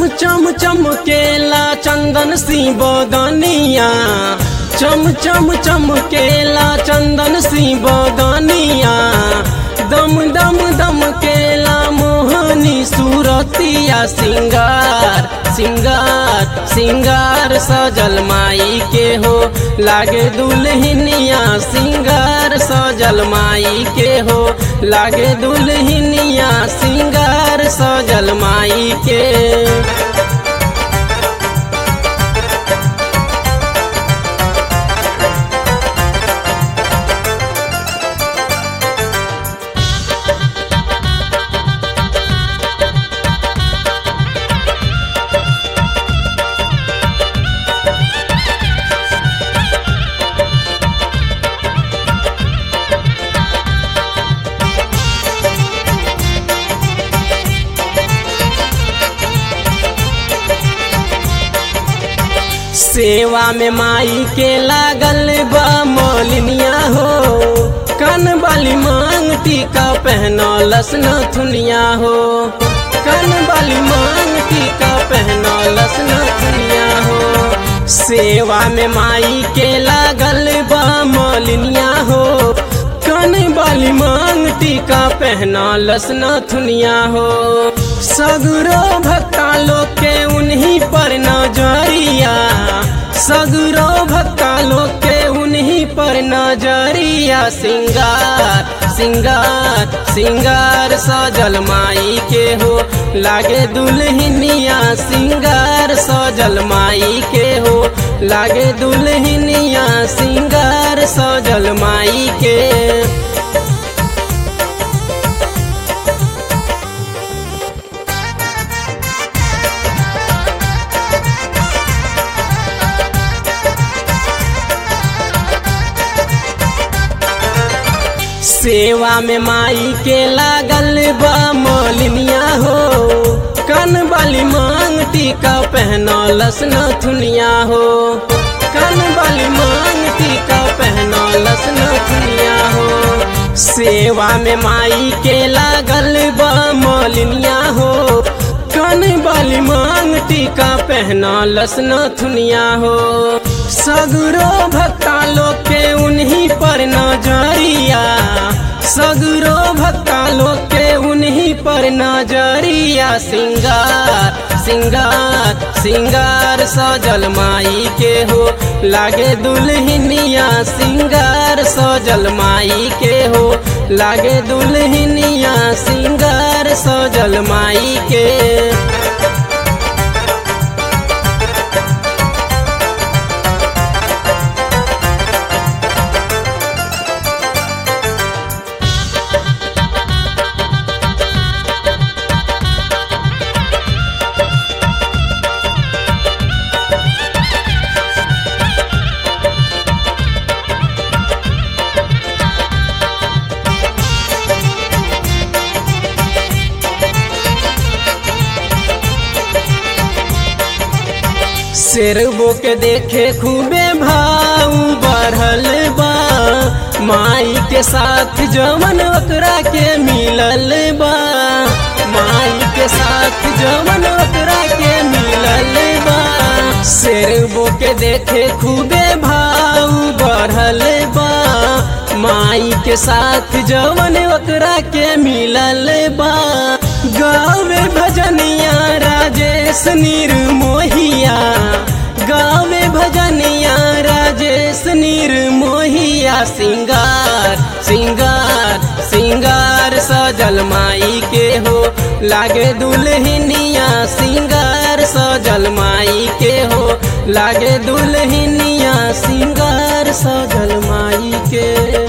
चम चम चमकेला चंदन सी बदनिया, चम चम चमकेला चंदन सी बदनिया, दम दम दम केला मोहनी सूरतिया, सिंगार सिंगार सिंगार सजल माई के हो लागे दुल्हनिया, सिंगार सजल माई के हो लागे दुल्हनिया, सिंगार सजल माई के। सेवा में माई के लागल बा मौलिनिया हो, कन वाली मांग टीका पहनौलस नथुनिया हो, कन वाली मांग टीका पहनौलस नथुनिया हो। सेवा में माई के लागल बा मौलिनिया हो, कन वाली मांग टीका पहनौलस नथुनिया हो। सगरो भक्ता लोग के उन्हीं पर नजरिया, सगरो भक्ता लोग के उन्हीं पर नजरिया, सिंगार सिंगार सिंगार सजल माई के हो लागे दुल्हनिया, सिंगार सजल माई के हो लागे दुल्हनिया, सिंगार सजल माई के। सेवा में माई के लागल बा मौलिनिया हो, कन वाली मांग टीका पहनौलस नथुनिया हो, कन वाली मांग टीका पहनौलस नथुनिया हो। सेवा में माई के लागल बा मौलिनिया हो, कन वाली मांग टीका पहनौलस नथुनिया हो। सगरो भक्ता लोग के उन्हीं पर नजरिया, सगरो भक्ता लोग के उन्हीं पर नजरिया, सिंगार सिंगार सिंगार सजल माई के हो लागे दुल्हनिया, सिंगार सजल माई के हो लागे दुल्हनिया, सिंगार सजल माई के। शेरबो के देखे खूबे भाव बढ़ल बा, माई के साथ जवन ओकरा के मिलल बा, माई के साथ जवन ओकरा के मिलल बा। शेरबो के देखे खूबे भाव बढ़ल बा, माई के साथ जवन ओकरा के मिलल बा। गावे भजनिया राजेश निर्मोहिया, गावे भजनिया राजेश निर्मोहिया, सिंगार सिंगार सिंगार सजल माई के हो लागे दुल्हनिया, सिंगार सजल माई के हो लागे दुल्हनिया, सिंगार सजल माई के।